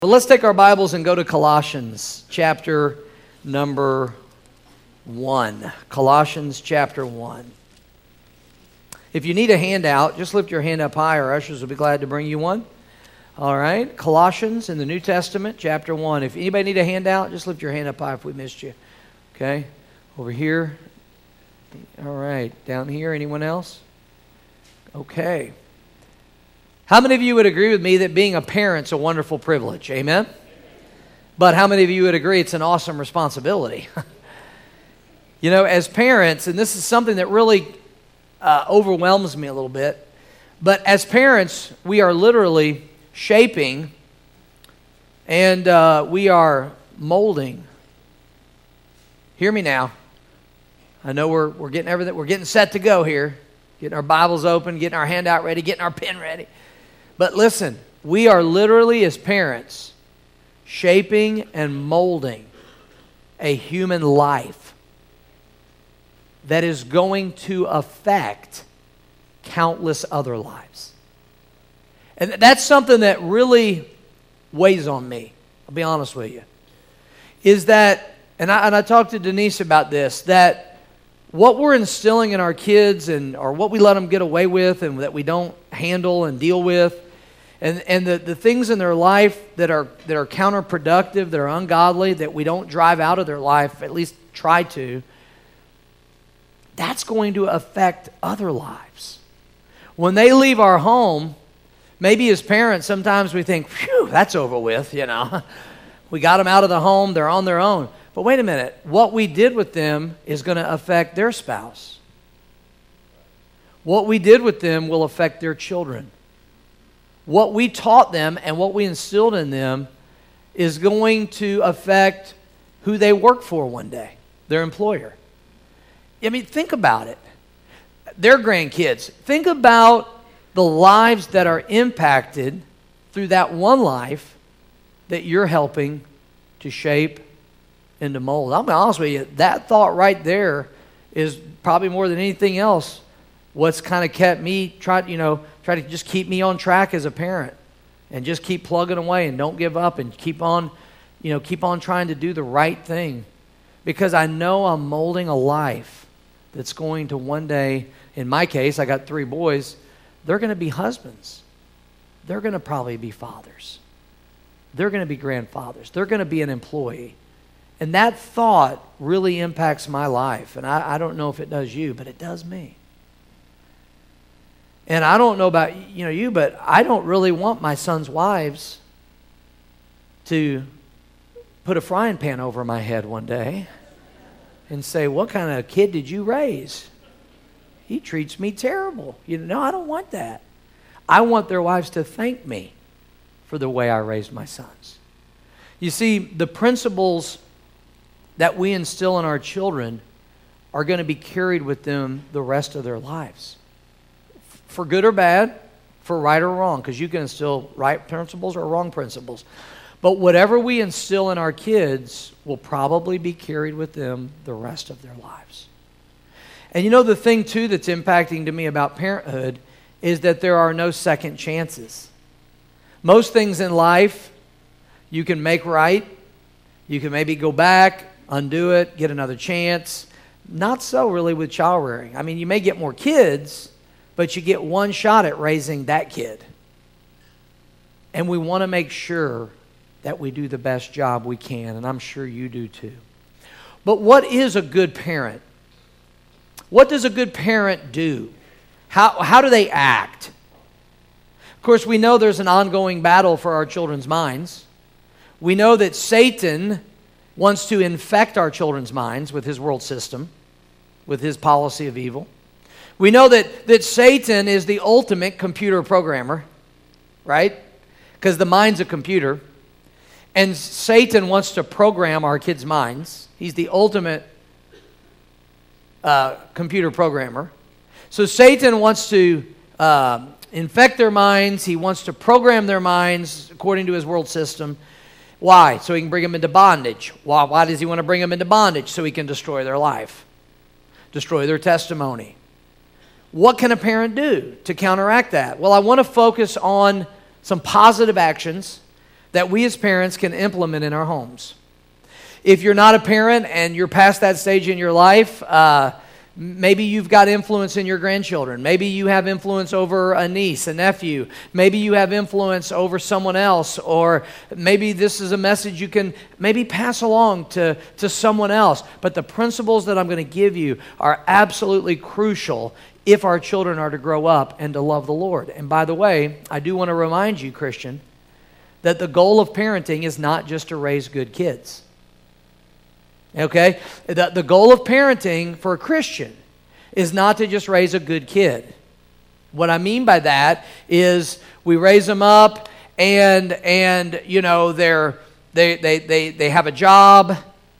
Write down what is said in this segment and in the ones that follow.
But let's take our Bibles and go to Colossians chapter number 1. Colossians chapter 1. If you need a handout, just lift your hand up high. Our ushers will be glad to bring you one. All right, Colossians in the New Testament, chapter 1. If anybody need a handout, just lift your hand up high if we missed you. Okay, over here. All right, down here, anyone else? Okay. How many of you would agree with me that being a parent's a wonderful privilege? Amen? But how many of you would agree it's an awesome responsibility? You know, as parents, and this is something that really overwhelms me a little bit, but as parents, we are literally shaping and we are molding. Hear me now. I know we're getting everything, we're getting set to go here, getting our Bibles open, getting our handout ready, getting our pen ready. But listen, we are literally, as parents, shaping and molding a human life that is going to affect countless other lives. And that's something that really weighs on me, I'll be honest with you, is that, and I talked to Denise about this, that what we're instilling in our kids or what we let them get away with and that we don't handle and deal with, and the things in their life that are counterproductive, that are ungodly, that we don't drive out of their life, at least try to, that's going to affect other lives. When they leave our home, maybe as parents, sometimes we think, phew, that's over with, you know. We got them out of the home, they're on their own. But wait a minute, what we did with them is going to affect their spouse. What we did with them will affect their children. What we taught them and what we instilled in them is going to affect who they work for one day, their employer. I mean, think about it. Their grandkids. Think about the lives that are impacted through that one life that you're helping to shape and to mold. I'm going to be honest with you, that thought right there is probably more than anything else what's kind of kept me, try to just keep me on track as a parent and just keep plugging away and don't give up and keep on trying to do the right thing, because I know I'm molding a life that's going to one day, in my case, I got 3 boys, they're going to be husbands. They're going to probably be fathers. They're going to be grandfathers. They're going to be an employee. And that thought really impacts my life. And I don't know if it does you, but it does me. And I don't know about you, but I don't really want my son's wives to put a frying pan over my head one day and say, what kind of kid did you raise? He treats me terrible. No, I don't want that. I want their wives to thank me for the way I raised my sons. You see, the principles that we instill in our children are going to be carried with them the rest of their lives. For good or bad, for right or wrong, because you can instill right principles or wrong principles. But whatever we instill in our kids will probably be carried with them the rest of their lives. And the thing too that's impacting to me about parenthood is that there are no second chances. Most things in life you can make right. You can maybe go back, undo it, get another chance. Not so really with child rearing. I mean, you may get more kids, but you get one shot at raising that kid. And we want to make sure that we do the best job we can, and I'm sure you do too. But what is a good parent? What does a good parent do? How do they act? Of course, we know there's an ongoing battle for our children's minds. We know that Satan wants to infect our children's minds with his world system, with his policy of evil. We know that Satan is the ultimate computer programmer, right? Because the mind's a computer. And Satan wants to program our kids' minds. He's the ultimate computer programmer. So Satan wants to infect their minds. He wants to program their minds according to his world system. Why? So he can bring them into bondage. Why does he want to bring them into bondage? So he can destroy their life, destroy their testimony. What can a parent do to counteract that? Well, I want to focus on some positive actions that we as parents can implement in our homes. If you're not a parent and you're past that stage in your life, maybe you've got influence in your grandchildren. Maybe you have influence over a niece, a nephew. Maybe you have influence over someone else. Or maybe this is a message you can maybe pass along to someone else. But the principles that I'm going to give you are absolutely crucial if our children are to grow up and to love the Lord. And by the way, I do want to remind you, Christian, that the goal of parenting is not just to raise good kids. Okay? The goal of parenting for a Christian is not to just raise a good kid. What I mean by that is we raise them up and you know, they have a job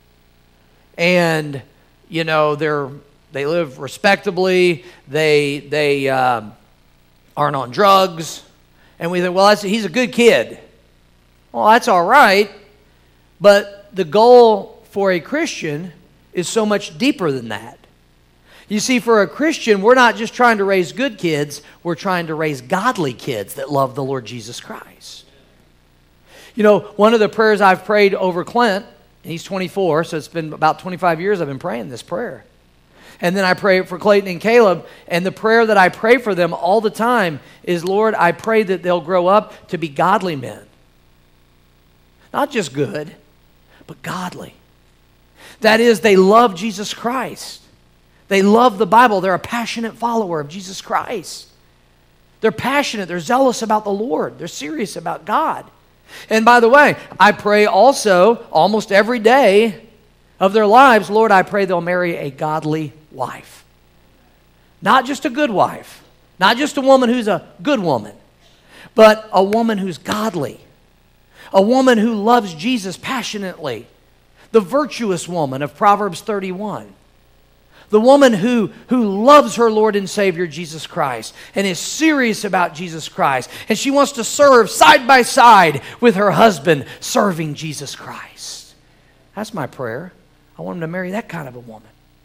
and you know, they live respectably, they aren't on drugs, and we think, well, he's a good kid. Well, that's all right, but the goal for a Christian is so much deeper than that. You see, for a Christian, we're not just trying to raise good kids, we're trying to raise godly kids that love the Lord Jesus Christ. You know, one of the prayers I've prayed over Clint, he's 24, so it's been about 25 years I've been praying this prayer. And then I pray for Clayton and Caleb, and the prayer that I pray for them all the time is, Lord, I pray that they'll grow up to be godly men. Not just good, but godly. That is, they love Jesus Christ. They love the Bible. They're a passionate follower of Jesus Christ. They're passionate. They're zealous about the Lord. They're serious about God. And by the way, I pray also almost every day of their lives, Lord, I pray they'll marry a godly wife. Not just a good wife. Not just a woman who's a good woman, but a woman who's godly. A woman who loves Jesus passionately. The virtuous woman of Proverbs 31. The woman who loves her Lord and Savior Jesus Christ and is serious about Jesus Christ. And she wants to serve side by side with her husband serving Jesus Christ. That's my prayer. I want him to marry that kind of a woman.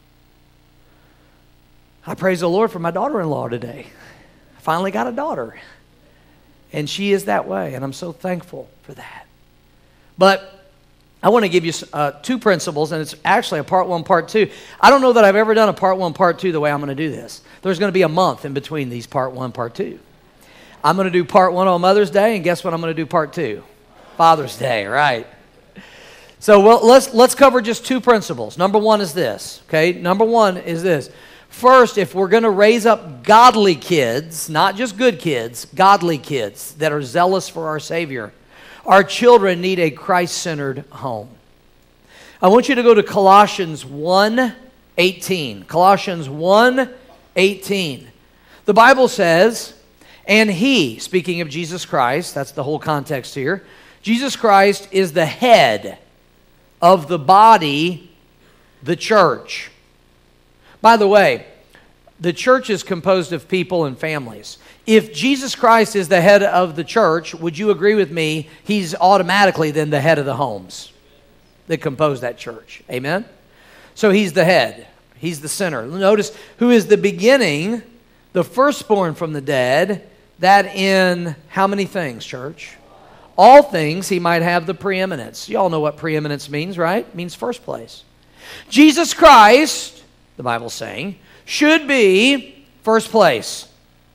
I praise the Lord for my daughter-in-law today. I finally got a daughter. And she is that way, and I'm so thankful for that. But I want to give you two principles, and it's actually a part one, part two. I don't know that I've ever done a part one, part two the way I'm going to do this. There's going to be a month in between these part one, part two. I'm going to do part one on Mother's Day, and guess what I'm going to do part two? Father's Day, right? So let's cover just two principles. Number one is this, okay? Number one is this. First, if we're going to raise up godly kids, not just good kids, godly kids that are zealous for our Savior, our children need a Christ-centered home. I want you to go to Colossians 1:18. Colossians 1:18. The Bible says, and he, speaking of Jesus Christ, that's the whole context here, Jesus Christ is the head of the body, the church. By the way, the church is composed of people and families. If Jesus Christ is the head of the church, would you agree with me, he's automatically then the head of the homes that compose that church? Amen? So he's the head. He's the center. Notice who is the beginning, the firstborn from the dead, that in how many things, church? All things he might have the preeminence. You all know what preeminence means, right? It means first place. Jesus Christ, the Bible's saying, should be first place.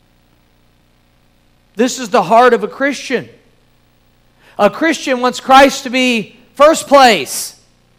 This is the heart of a Christian. A Christian wants Christ to be first place.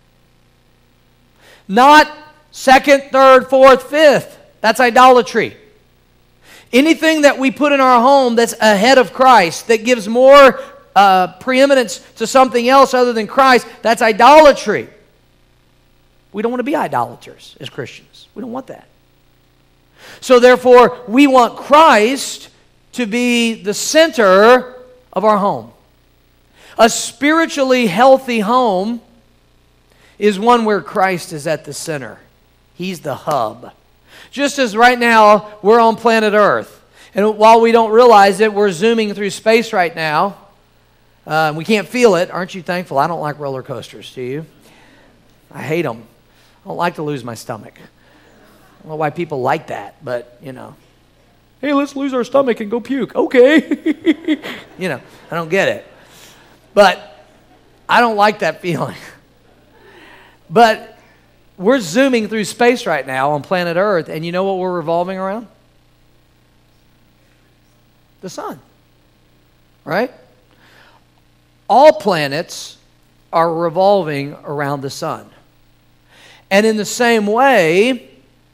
Not second, third, fourth, fifth. That's idolatry. Anything that we put in our home that's ahead of Christ, that gives more preeminence to something else other than Christ, that's idolatry. We don't want to be idolaters as Christians. We don't want that. So therefore, we want Christ to be the center of our home. A spiritually healthy home is one where Christ is at the center. He's the hub. Just as right now, we're on planet Earth. And while we don't realize it, we're zooming through space right now. We can't feel it. Aren't you thankful? I don't like roller coasters, do you? I hate them. I don't like to lose my stomach. I don't know why people like that, but, you know. Hey, let's lose our stomach and go puke. Okay. You know, I don't get it. But I don't like that feeling. But we're zooming through space right now on planet Earth, and you know what we're revolving around? The sun. Right? All planets are revolving around the sun. And in the same way,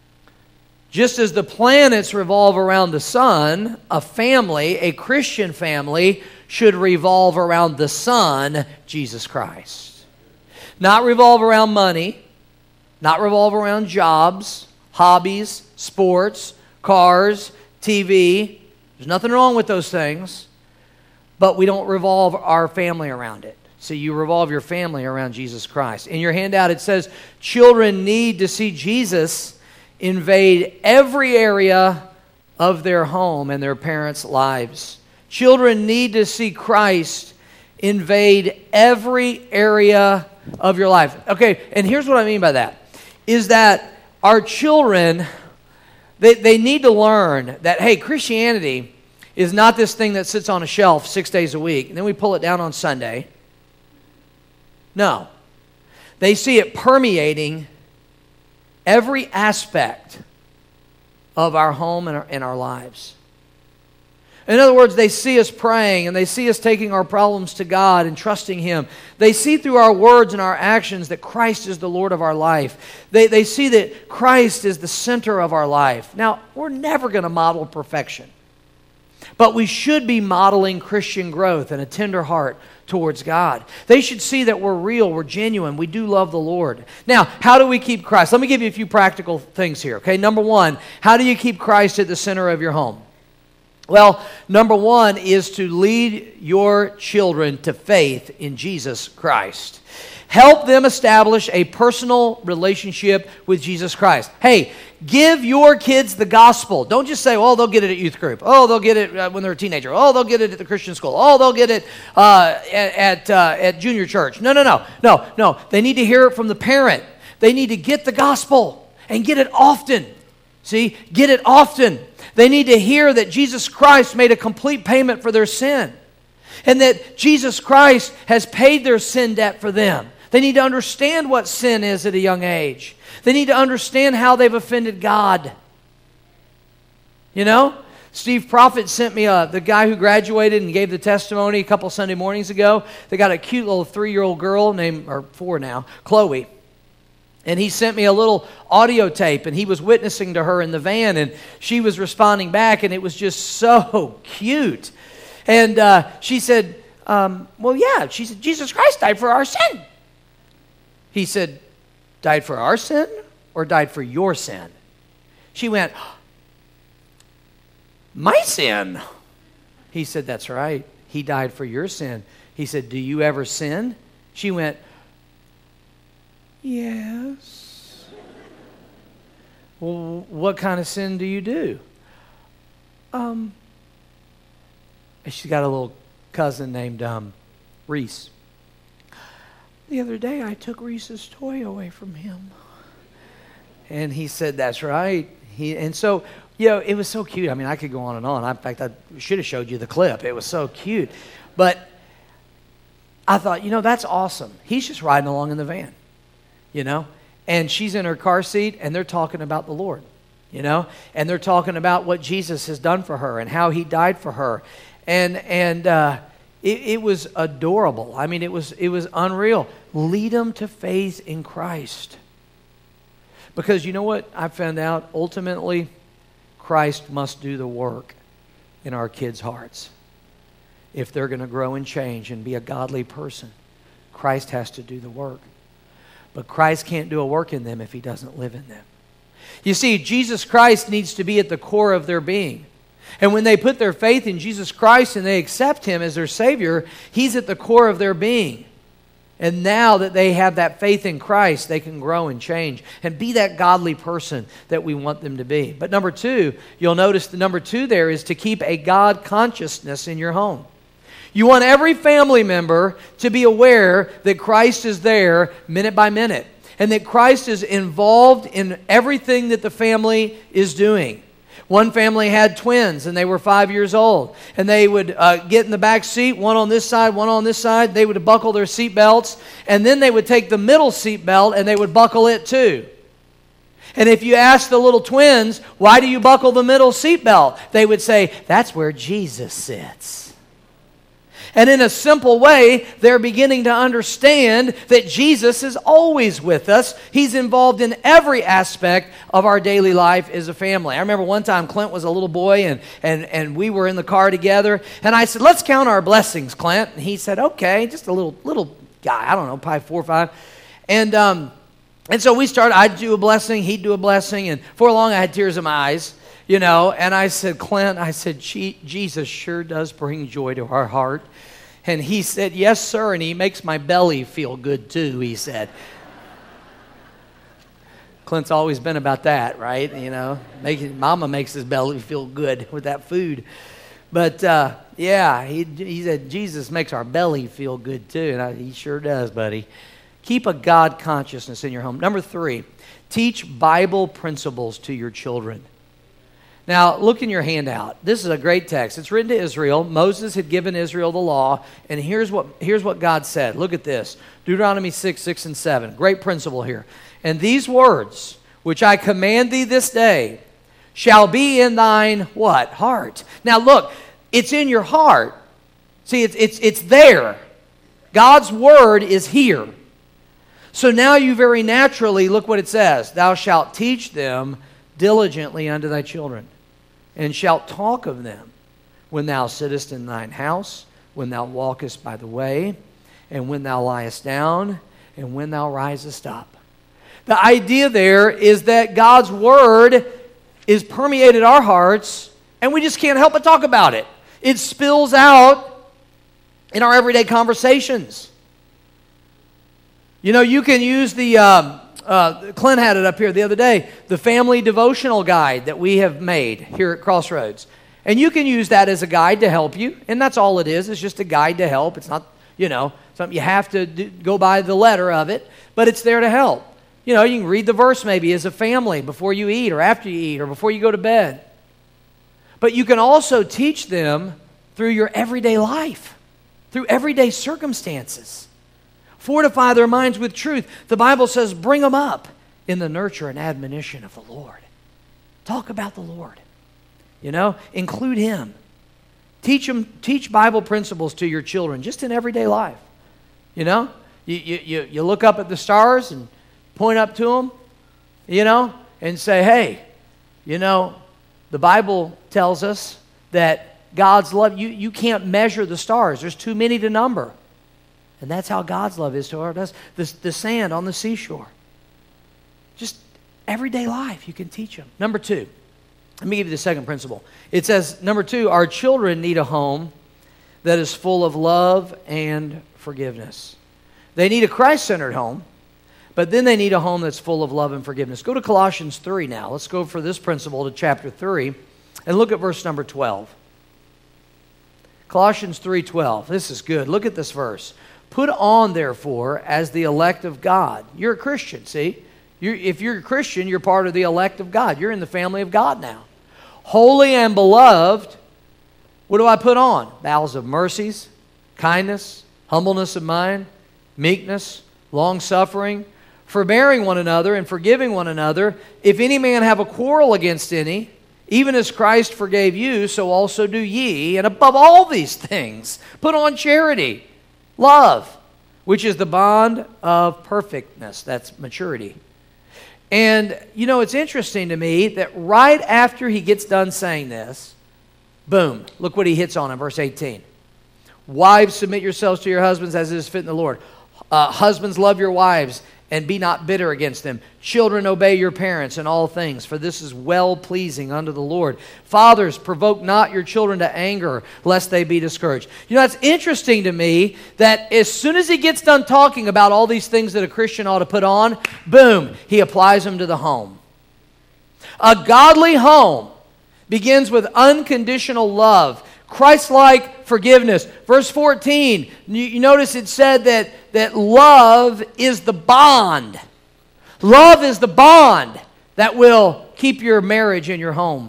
just as the planets revolve around the sun, a family, a Christian family, should revolve around the Son, Jesus Christ. Not revolve around money, not revolve around jobs, hobbies, sports, cars, TV. There's nothing wrong with those things, but we don't revolve our family around it. So you revolve your family around Jesus Christ. In your handout it says, children need to see Jesus invade every area of their home and their parents' lives. Children need to see Christ invade every area of your life. Okay, and here's what I mean by that, is that our children, they need to learn that, hey, Christianity is not this thing that sits on a shelf 6 days a week, and then we pull it down on Sunday. No. They see it permeating every aspect of our home and our lives. In other words, they see us praying and they see us taking our problems to God and trusting Him. They see through our words and our actions that Christ is the Lord of our life. They see that Christ is the center of our life. Now, we're never going to model perfection, but we should be modeling Christian growth and a tender heart towards God. They should see that we're real, we're genuine, we do love the Lord. Now, how do we keep Christ? Let me give you a few practical things here, okay? Number one, how do you keep Christ at the center of your home? Well, number one is to lead your children to faith in Jesus Christ. Help them establish a personal relationship with Jesus Christ. Hey, give your kids the gospel. Don't just say, oh, they'll get it at youth group. Oh, they'll get it when they're a teenager. Oh, they'll get it at the Christian school. Oh, they'll get it at junior church. No. They need to hear it from the parent. They need to get the gospel and get it often. See, get it often. They need to hear that Jesus Christ made a complete payment for their sin and that Jesus Christ has paid their sin debt for them. They need to understand what sin is at a young age. They need to understand how they've offended God. You know, Steve Prophet sent me the guy who graduated and gave the testimony a couple Sunday mornings ago. They got a cute little 3-year-old girl named, or 4 now, Chloe. And he sent me a little audio tape, and he was witnessing to her in the van, and she was responding back, and it was just so cute. And she said, well, yeah. She said, Jesus Christ died for our sin. He said, died for our sin or died for your sin? She went, my sin. He said, that's right. He died for your sin. He said, do you ever sin? She went, yes. Well, what kind of sin do you do? And she's got a little cousin named Reese. The other day, I took Reese's toy away from him. And he said, that's right. And so, you know, it was so cute. I mean, I could go on and on. In fact, I should have showed you the clip. It was so cute. But I thought, you know, that's awesome. He's just riding along in the van, you know. And she's in her car seat, and they're talking about the Lord, you know. And they're talking about what Jesus has done for her and how He died for her. It was adorable. I mean, it was unreal. Lead them to faith in Christ. Because you know what I found out? Ultimately, Christ must do the work in our kids' hearts. If they're going to grow and change and be a godly person, Christ has to do the work. But Christ can't do a work in them if He doesn't live in them. You see, Jesus Christ needs to be at the core of their being. And when they put their faith in Jesus Christ and they accept Him as their Savior, He's at the core of their being. And now that they have that faith in Christ, they can grow and change and be that godly person that we want them to be. But number two, you'll notice the number two there is to keep a God consciousness in your home. You want every family member to be aware that Christ is there minute by minute and that Christ is involved in everything that the family is doing. One family had twins, and they were 5 years old. And they would get in the back seat, one on this side, one on this side. They would buckle their seat belts, and then they would take the middle seat belt, and they would buckle it too. And if you ask the little twins, why do you buckle the middle seat belt? They would say, that's where Jesus sits. And in a simple way, they're beginning to understand that Jesus is always with us. He's involved in every aspect of our daily life as a family. I remember one time Clint was a little boy, and we were in the car together. And I said, let's count our blessings, Clint. And he said, okay, just a little guy, I don't know, probably 4 or 5. And so we started, I'd do a blessing, he'd do a blessing. And for long, I had tears in my eyes. You know, and I said, Clint, I said, Jesus sure does bring joy to our heart. And he said, yes, sir, and he makes my belly feel good too, he said. Clint's always been about that, right? You know, Mama makes his belly feel good with that food. But, yeah, he said, Jesus makes our belly feel good too, and he sure does, buddy. Keep a God consciousness in your home. Number 3, teach Bible principles to your children. Now, look in your handout. This is a great text. It's written to Israel. Moses had given Israel the law, and here's what God said. Look at this. Deuteronomy 6 and 7. Great principle here. And these words, which I command thee this day, shall be in thine, what? Heart. Now, look, it's in your heart. See, it's there. God's word is here. So now you very naturally, look what it says. Thou shalt teach them diligently unto thy children, and shalt talk of them when thou sittest in thine house, when thou walkest by the way, and when thou liest down, and when thou risest up. The idea there is that God's word is permeated our hearts, and we just can't help but talk about it. It spills out in our everyday conversations. You know, you can use the Clint had it up here the other day, the family devotional guide that we have made here at Crossroads. And you can use that as a guide to help you, and that's all it is. It's just a guide to help. It's not, you know, something you have to go by the letter of it, but it's there to help. You know, you can read the verse maybe as a family before you eat or after you eat or before you go to bed. But you can also teach them through your everyday life, through everyday circumstances. Fortify their minds with truth. The Bible says, bring them up in the nurture and admonition of the Lord. Talk about the Lord. You know, include Him. Teach Bible principles to your children, just in everyday life. You know, you look up at the stars and point up to them, you know, and say, hey, you know, the Bible tells us that God's love, you can't measure the stars. There's too many to number. And that's how God's love is toward us. The sand on the seashore. Just everyday life, you can teach them. Number 2, let me give you the second principle. It says, number 2, our children need a home that is full of love and forgiveness. They need a Christ-centered home, but then they need a home that's full of love and forgiveness. Go to Colossians 3 now. Let's go for this principle to chapter 3 and look at verse number 12. Colossians 3:12. This is good. Look at this verse. Put on, therefore, as the elect of God. You're a Christian, see? If you're a Christian, you're part of the elect of God. You're in the family of God now. Holy and beloved, what do I put on? Bowels of mercies, kindness, humbleness of mind, meekness, long-suffering, forbearing one another and forgiving one another. If any man have a quarrel against any, even as Christ forgave you, so also do ye. And above all these things, put on charity, love, which is the bond of perfectness. That's maturity. And, you know, it's interesting to me that right after he gets done saying this, boom, look what he hits on in verse 18. Wives, submit yourselves to your husbands as it is fit in the Lord. Husbands, love your wives and be not bitter against them. Children, obey your parents in all things, for this is well-pleasing unto the Lord. Fathers, provoke not your children to anger, lest they be discouraged. You know, it's interesting to me that as soon as he gets done talking about all these things that a Christian ought to put on, boom, he applies them to the home. A godly home begins with unconditional love, Christ-like forgiveness. Verse 14, you notice it said that love is the bond. Love is the bond that will keep your marriage and your home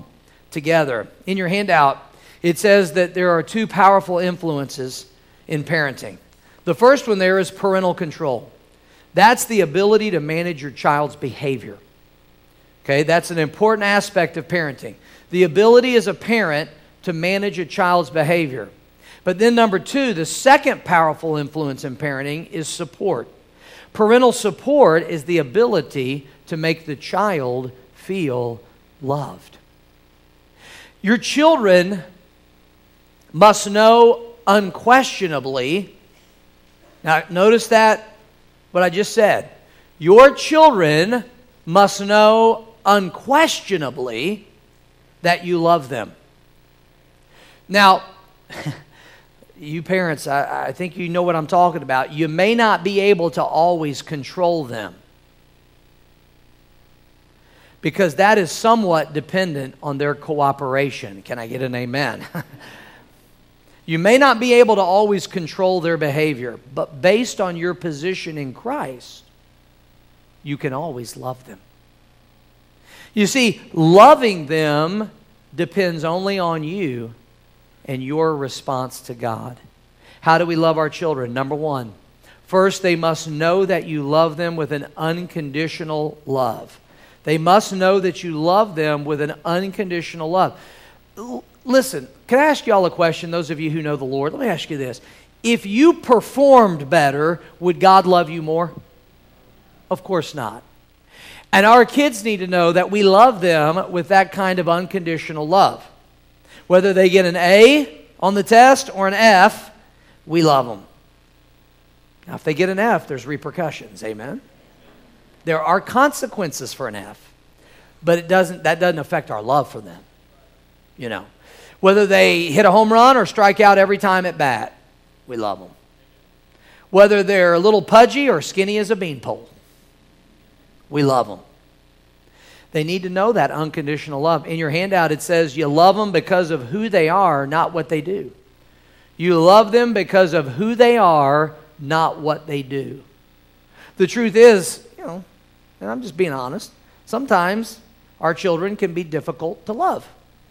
together. In your handout, it says that there are two powerful influences in parenting. The first one there is parental control. That's the ability to manage your child's behavior. Okay, that's an important aspect of parenting. The ability as a parent to manage a child's behavior. But then number two, the second powerful influence in parenting is support. Parental support is the ability to make the child feel loved. Your children must know unquestionably, now notice that, what I just said. Your children must know unquestionably that you love them. Now, you parents, I think you know what I'm talking about. You may not be able to always control them, because that is somewhat dependent on their cooperation. Can I get an amen? You may not be able to always control their behavior, but based on your position in Christ, you can always love them. You see, loving them depends only on you and your response to God. How do we love our children? Number one, first, they must know that you love them with an unconditional love. They must know that you love them with an unconditional love. Listen, can I ask y'all a question, those of you who know the Lord? Let me ask you this. If you performed better, would God love you more? Of course not. And our kids need to know that we love them with that kind of unconditional love. Whether they get an A on the test or an F, we love them. Now, if they get an F, there's repercussions. Amen? There are consequences for an F, but that doesn't affect our love for them. You know, whether they hit a home run or strike out every time at bat, we love them. Whether they're a little pudgy or skinny as a beanpole, we love them. They need to know that unconditional love. In your handout, it says you love them because of who they are, not what they do. You love them because of who they are, not what they do. The truth is, and I'm just being honest, sometimes our children can be difficult to love.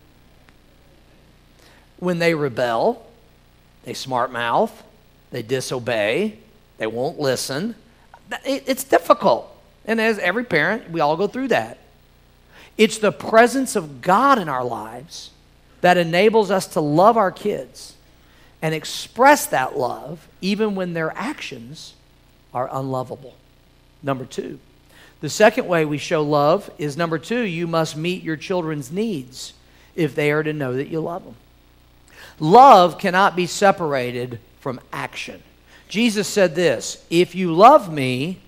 When they rebel, they smart mouth, they disobey, they won't listen. It's difficult. And as every parent, we all go through that. It's the presence of God in our lives that enables us to love our kids and express that love even when their actions are unlovable. Number two. The second way we show love is number two, you must meet your children's needs if they are to know that you love them. Love cannot be separated from action. Jesus said this, if you love me,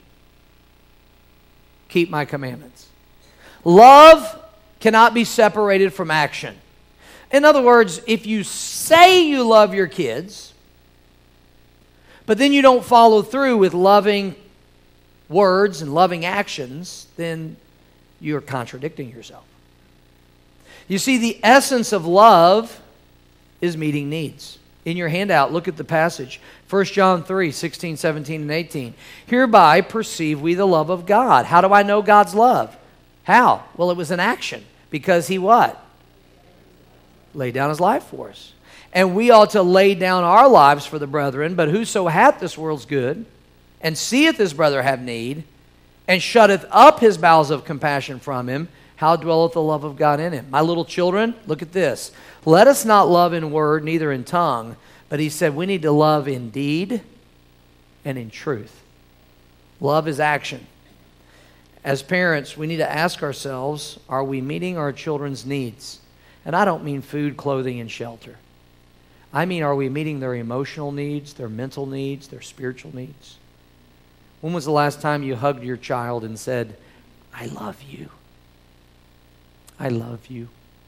keep my commandments. Love cannot be separated from action. In other words, if you say you love your kids, but then you don't follow through with loving words and loving actions, then you're contradicting yourself. You see, the essence of love is meeting needs. In your handout, look at the passage. 1 John 3, 16, 17, and 18. Hereby perceive we the love of God. How do I know God's love? How? Well, it was an action. Because he what? Laid down his life for us. And we ought to lay down our lives for the brethren. But whoso hath this world's good, and seeth his brother have need, and shutteth up his bowels of compassion from him, how dwelleth the love of God in him? My little children, look at this. Let us not love in word, neither in tongue, but he said we need to love in deed and in truth. Love is action. As parents, we need to ask ourselves, are we meeting our children's needs? And I don't mean food, clothing, and shelter. I mean, are we meeting their emotional needs, their mental needs, their spiritual needs? When was the last time you hugged your child and said, I love you? I love you.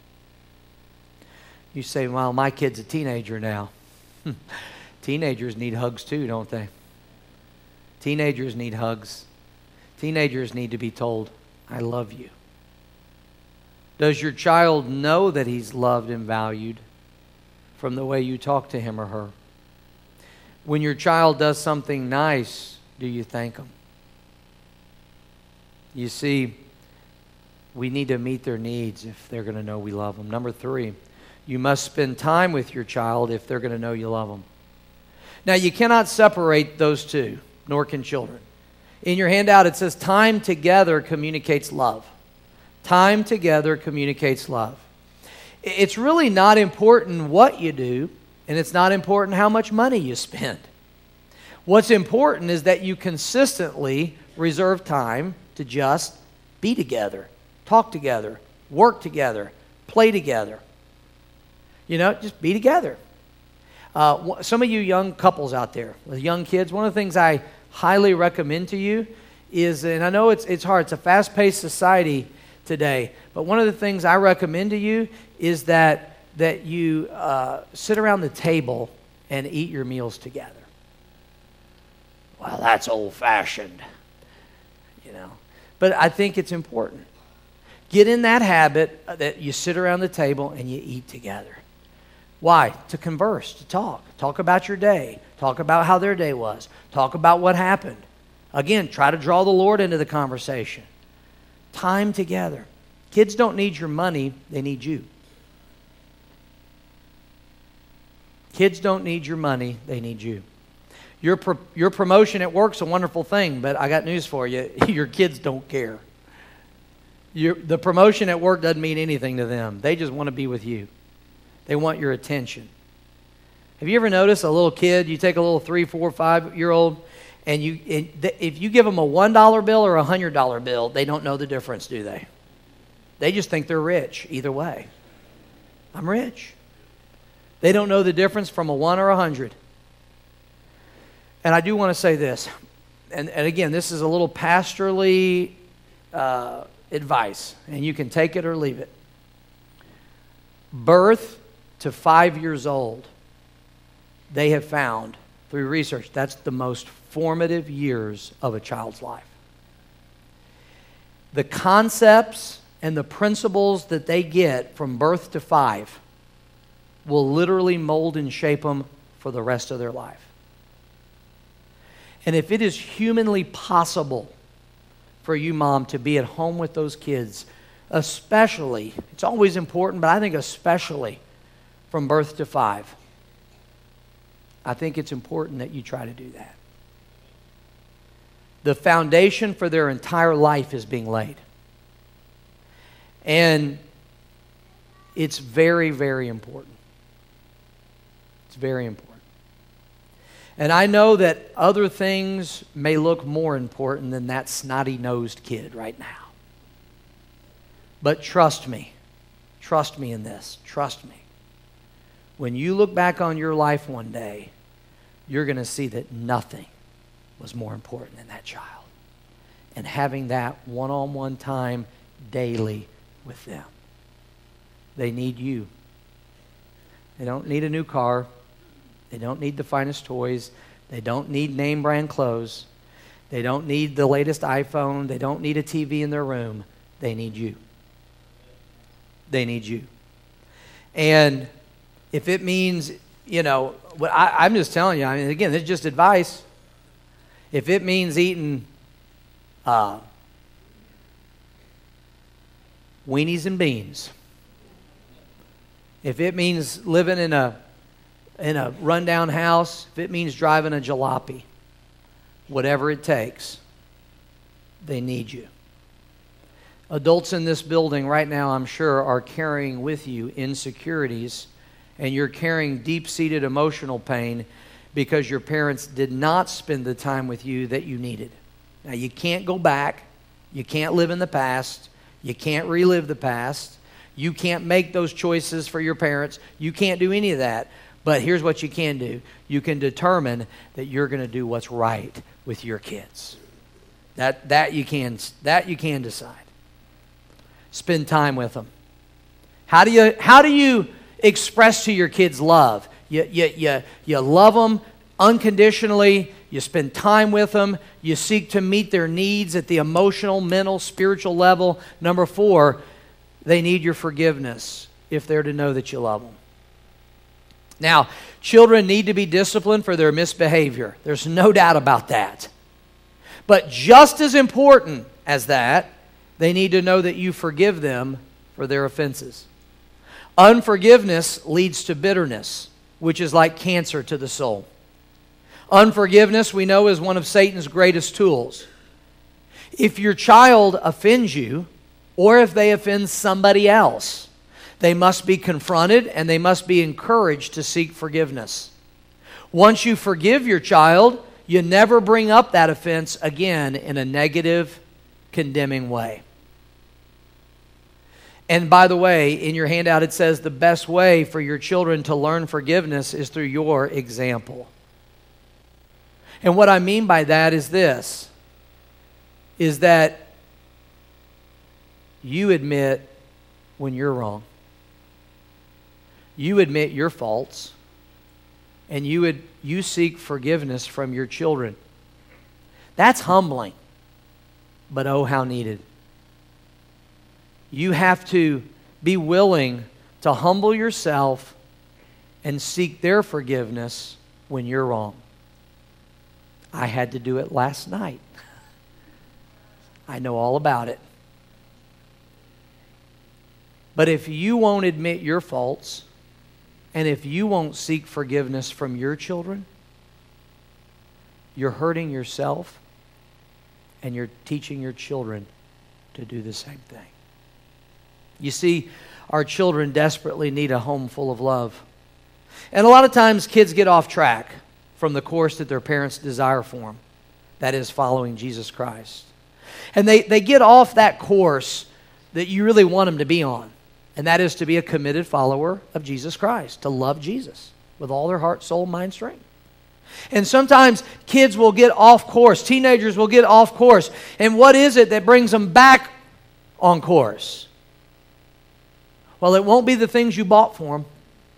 You say, well, my kid's a teenager now. Teenagers need hugs too, don't they? Teenagers need hugs. Teenagers need to be told, I love you. Does your child know that he's loved and valued from the way you talk to him or her? When your child does something nice, do you thank them? You see, we need to meet their needs if they're going to know we love them. Number 3, you must spend time with your child if they're going to know you love them. Now, you cannot separate those two, nor can children. In your handout, it says time together communicates love. Time together communicates love. It's really not important what you do, and it's not important how much money you spend. What's important is that you consistently reserve time to just be together, talk together, work together, play together. Just be together. Some of you young couples out there with young kids, one of the things I highly recommend to you is, and I know it's hard, it's a fast-paced society today, but one of the things I recommend to you is that you sit around the table and eat your meals together. Well, that's old-fashioned, but I think it's important. Get in that habit that you sit around the table and you eat together. Why? To converse, to talk about your day, talk about how their day was, talk about what happened. Again, try to draw the Lord into the conversation. Time together. Kids don't need your money, they need you. Kids don't need your money, they need you. Your promotion at work's a wonderful thing, but I got news for you. Your kids don't care. The promotion at work doesn't mean anything to them. They just want to be with you. They want your attention. Have you ever noticed a little kid, you take a little 3, 4, 5-year-old, and if you give them a $1 bill or a $100 bill, they don't know the difference, do they? They just think they're rich either way. I'm rich. They don't know the difference from a 1 or a 100. And I do want to say this, and again, this is a little pastorally advice, and you can take it or leave it. Birth to 5 years old, they have found through research, that's the most formative years of a child's life. The concepts and the principles that they get from birth to 5 will literally mold and shape them for the rest of their life. And if it is humanly possible for you, Mom, to be at home with those kids, especially, it's always important, but I think especially from birth to 5, I think it's important that you try to do that. The foundation for their entire life is being laid. And it's very, very important. It's very important. And I know that other things may look more important than that snotty-nosed kid right now. But trust me in this, trust me. When you look back on your life one day, you're going to see that nothing was more important than that child. And having that one-on-one time daily with them. They need you. They don't need a new car. They don't need the finest toys. They don't need name brand clothes. They don't need the latest iPhone. They don't need a TV in their room. They need you. They need you. And if it means, I'm just telling you, again, this is just advice. If it means eating weenies and beans, if it means living in a rundown house, if it means driving a jalopy, whatever it takes, they need you. Adults in this building right now, I'm sure, are carrying with you insecurities, and you're carrying deep-seated emotional pain because your parents did not spend the time with you that you needed. Now, you can't go back. You can't live in the past. You can't relive the past. You can't make those choices for your parents. You can't do any of that. But here's what you can do. You can determine that you're going to do what's right with your kids. That you can decide. Spend time with them. How do you express to your kids love? You love them unconditionally. You spend time with them. You seek to meet their needs at the emotional, mental, spiritual level. Number 4, they need your forgiveness if they're to know that you love them. Now, children need to be disciplined for their misbehavior. There's no doubt about that. But just as important as that, They need to know that you forgive them for their offenses. Unforgiveness leads to bitterness, which is like cancer to the soul. Unforgiveness, we know, is one of Satan's greatest tools. If your child offends you, or if they offend somebody else, they must be confronted and they must be encouraged to seek forgiveness. Once you forgive your child, you never bring up that offense again in a negative, condemning way. And by the way, in your handout it says the best way for your children to learn forgiveness is through your example. And what I mean by that is this, is that you admit when you're wrong. You admit your faults, and you seek forgiveness from your children. That's humbling, but oh, how needed. You have to be willing to humble yourself and seek their forgiveness when you're wrong. I had to do it last night. I know all about it. But if you won't admit your faults, and if you won't seek forgiveness from your children, you're hurting yourself and you're teaching your children to do the same thing. You see, our children desperately need a home full of love. And a lot of times kids get off track from the course that their parents desire for them. That is, following Jesus Christ. And they get off that course that you really want them to be on. And that is to be a committed follower of Jesus Christ, to love Jesus with all their heart, soul, mind, strength. And sometimes kids will get off course. Teenagers will get off course. And what is it that brings them back on course? Well, it won't be the things you bought for them.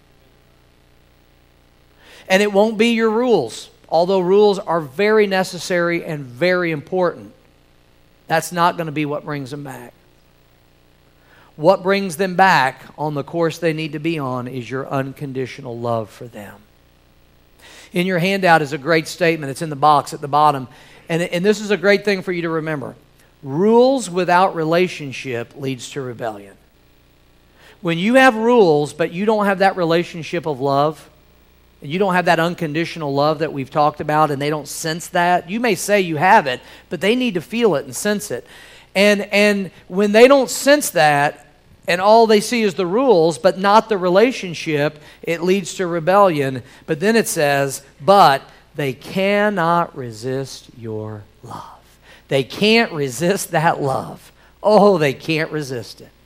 And it won't be your rules, although rules are very necessary and very important. That's not going to be what brings them back. What brings them back on the course they need to be on is your unconditional love for them. In your handout is a great statement. It's in the box at the bottom. And this is a great thing for you to remember. Rules without relationship leads to rebellion. When you have rules, but you don't have that relationship of love, and you don't have that unconditional love that we've talked about, and they don't sense that, you may say you have it, but they need to feel it and sense it. And when they don't sense that, and all they see is the rules, but not the relationship, it leads to rebellion. But then it says, but they cannot resist your love. They can't resist that love. Oh, they can't resist it.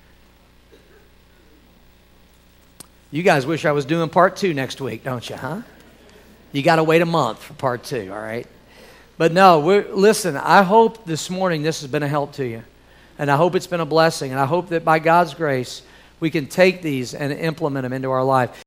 You guys wish I was doing part 2 next week, don't you, huh? You got to wait a month for part 2, all right? But no, listen, I hope this morning this has been a help to you. And I hope it's been a blessing. And I hope that by God's grace, we can take these and implement them into our life.